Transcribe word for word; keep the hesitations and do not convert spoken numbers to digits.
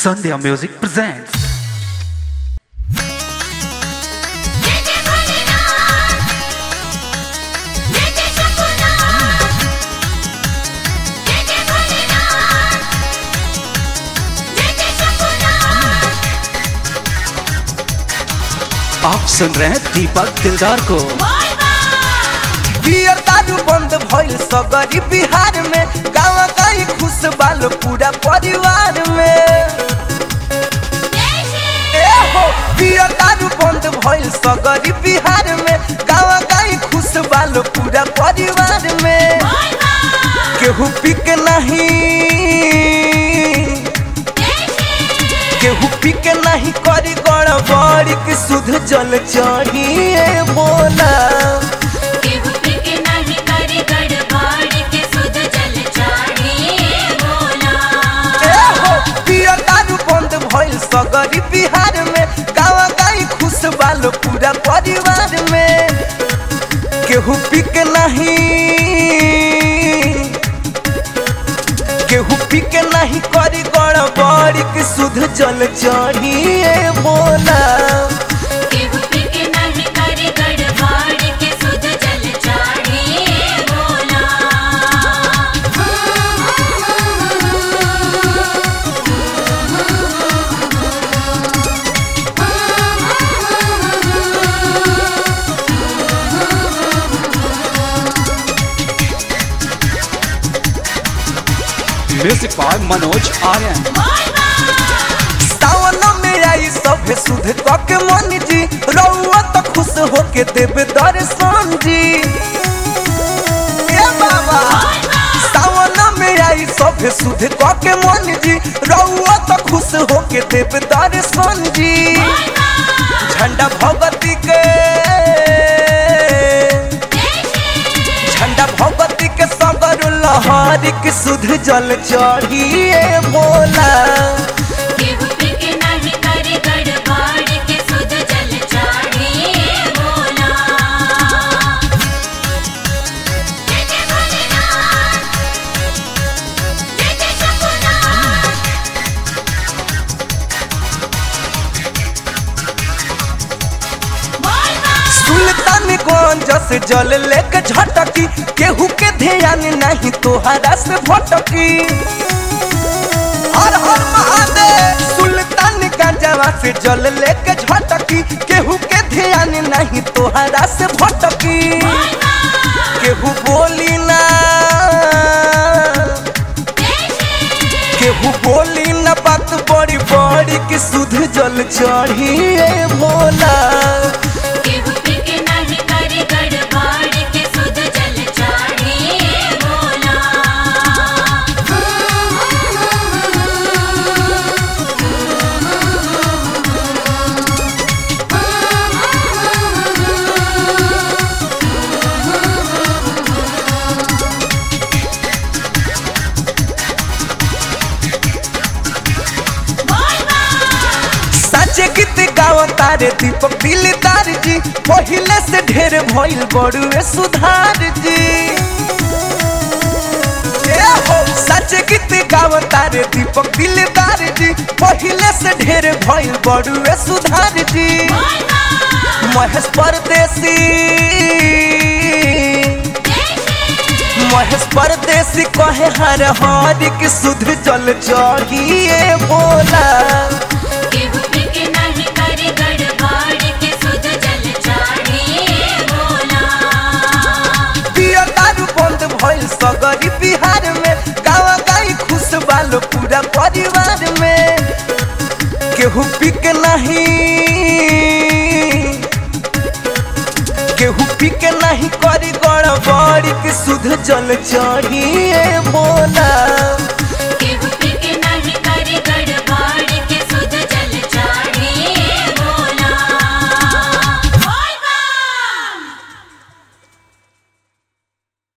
Sandhya Music presents आप सुन रहे हैं दीपक दिलदार को। बियर दारू बंद भइल सगरी बिहार में, गाँव गाई खुश बाल पूरा परिवार में। ए हो बियर दारू बंद भइल सगरी बिहार में, गाँव गाई खुश बाल पूरा परिवार में। केहू पी के नहीं केहू पी के नहीं करी गड़बड़ी की सुध जल चढ़िए बोला। सगरी बिहार में, गाँव गाई खुश बाल पूरा परिवार में। केहू पी के नहीं केहू पी के नहीं करी गड़बड़ी की सुध जल चढ़िए बोला। Music by Manoj Aryan. सावन में आई सभे सुध के मन जी, रउआ तो खुश होके देवे दर्शन जी। ए बाबा सावन में आई सभे सुध के मन जी, रउआ तो खुश होके देवे दर्शन जी। झंडा भगवती के झंडा भगवती के सगर लहरी की सुध जल चढ़िए बोला। सुल्तानगंज से जल लेके झटकी, केहू के ध्यान नहीं तोहरा से भटकी। हर हर महादेव। सुल्तानगंज से जल लेके झटकी, केहू के ध्यान नहीं तोहरा से भटकी। केहू बोली ना केहू बोली ना बात बड़ी बड़ी की सुध जल चढ़िए बोला। गीत गाओ तारे दीपक दिलदार जी, पहले से ढेर भइल बड़ुए सुधार जी। सच गीत गाओ तारे दीपक दिलदार जी, पहले से ढेर भइल बड़ुए सुधार जी। महेश परदेसी महेश परदेसी कहे हर हर की सुध जल चढ़िए बोला। सगरी बिहार में, गाँव गाई खुश बाल पूरा परिवार में। केहू पी के नहीं केहू पी के नहीं करी गड़बड़ी की सुध जल चढ़िए बोला।